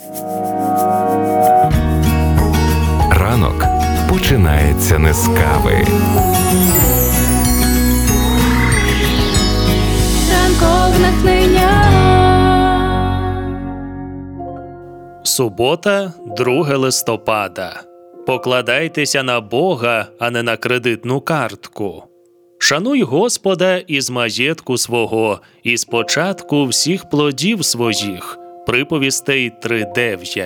Ранок починається не з кави. Ранкове натхнення. Субота, 2 листопада. Покладайтеся на Бога, а не на кредитну картку. Шануй Господа із маєтку свого, і з початку всіх плодів своїх. Приповістей 3:9.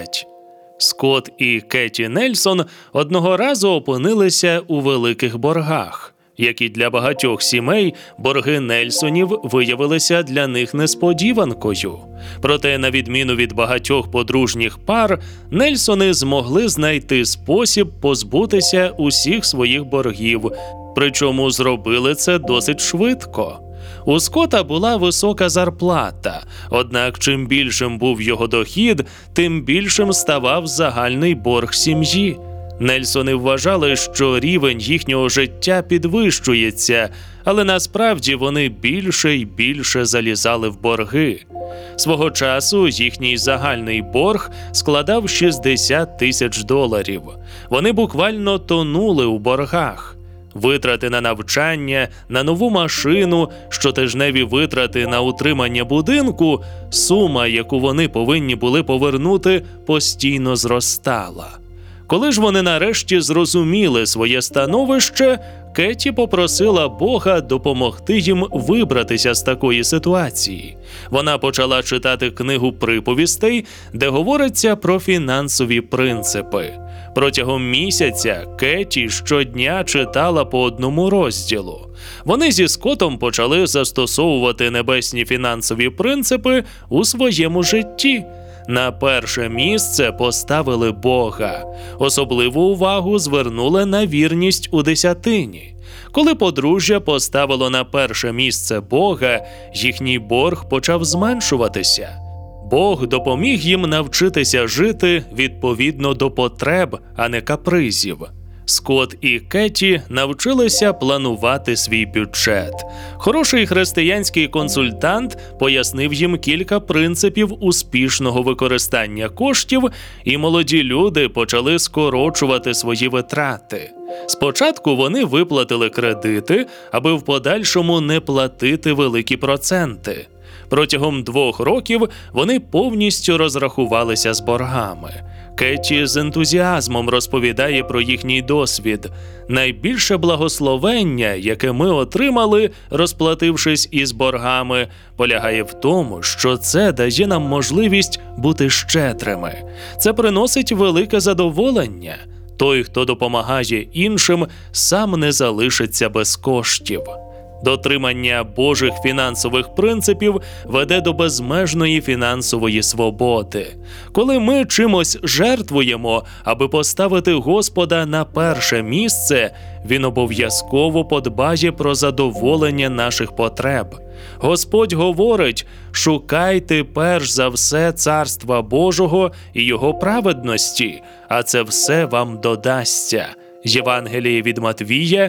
Скотт і Кеті Нельсон одного разу опинилися у великих боргах. Як і для багатьох сімей, борги Нельсонів виявилися для них несподіванкою. Проте, на відміну від багатьох подружніх пар, Нельсони змогли знайти спосіб позбутися усіх своїх боргів, причому зробили це досить швидко. У Скотта була висока зарплата, однак чим більшим був його дохід, тим більшим ставав загальний борг сім'ї. Нельсони вважали, що рівень їхнього життя підвищується, але насправді вони більше й більше залізали в борги. Свого часу їхній загальний борг складав $60 тисяч. Вони буквально тонули у боргах. Витрати на навчання, на нову машину, щотижневі витрати на утримання будинку, сума, яку вони повинні були повернути, постійно зростала. Коли ж вони нарешті зрозуміли своє становище, Кеті попросила Бога допомогти їм вибратися з такої ситуації. Вона почала читати книгу приповістей, де говориться про фінансові принципи. Протягом місяця Кеті щодня читала по одному розділу. Вони зі Скоттом почали застосовувати небесні фінансові принципи у своєму житті. На перше місце поставили Бога. Особливу увагу звернули на вірність у десятині. Коли подружжя поставило на перше місце Бога, їхній борг почав зменшуватися. Бог допоміг їм навчитися жити відповідно до потреб, а не капризів. Скотт і Кеті навчилися планувати свій бюджет. Хороший християнський консультант пояснив їм кілька принципів успішного використання коштів, і молоді люди почали скорочувати свої витрати. Спочатку вони виплатили кредити, аби в подальшому не платити великі проценти. Протягом 2 років вони повністю розрахувалися з боргами. Кеті з ентузіазмом розповідає про їхній досвід. Найбільше благословення, яке ми отримали, розплатившись із боргами, полягає в тому, що це дає нам можливість бути щедрими. Це приносить велике задоволення. Той, хто допомагає іншим, сам не залишиться без коштів. Дотримання Божих фінансових принципів веде до безмежної фінансової свободи. Коли ми чимось жертвуємо, аби поставити Господа на перше місце, Він обов'язково подбає про задоволення наших потреб. Господь говорить: «Шукайте перш за все Царства Божого і Його праведності, а це все вам додасться». Євангеліє від Матвія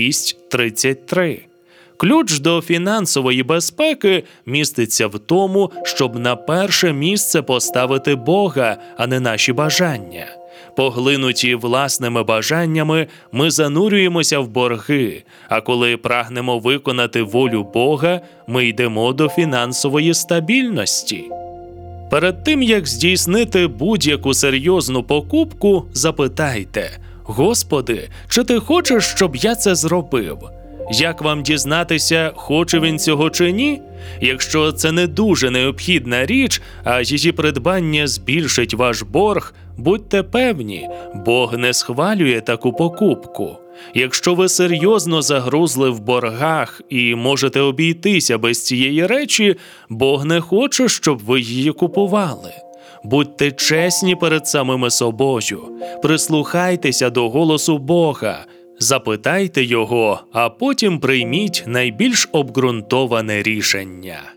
6:33. Ключ до фінансової безпеки міститься в тому, щоб на перше місце поставити Бога, а не наші бажання. Поглинуті власними бажаннями, ми занурюємося в борги, а коли прагнемо виконати волю Бога, ми йдемо до фінансової стабільності. Перед тим, як здійснити будь-яку серйозну покупку, запитайте: «Господи, чи ти хочеш, щоб я це зробив?» Як вам дізнатися, хоче він цього чи ні? Якщо це не дуже необхідна річ, а її придбання збільшить ваш борг, будьте певні, Бог не схвалює таку покупку. Якщо ви серйозно загрузли в боргах і можете обійтися без цієї речі, Бог не хоче, щоб ви її купували. Будьте чесні перед самими собою, прислухайтеся до голосу Бога, запитайте Його, а потім прийміть найбільш обґрунтоване рішення.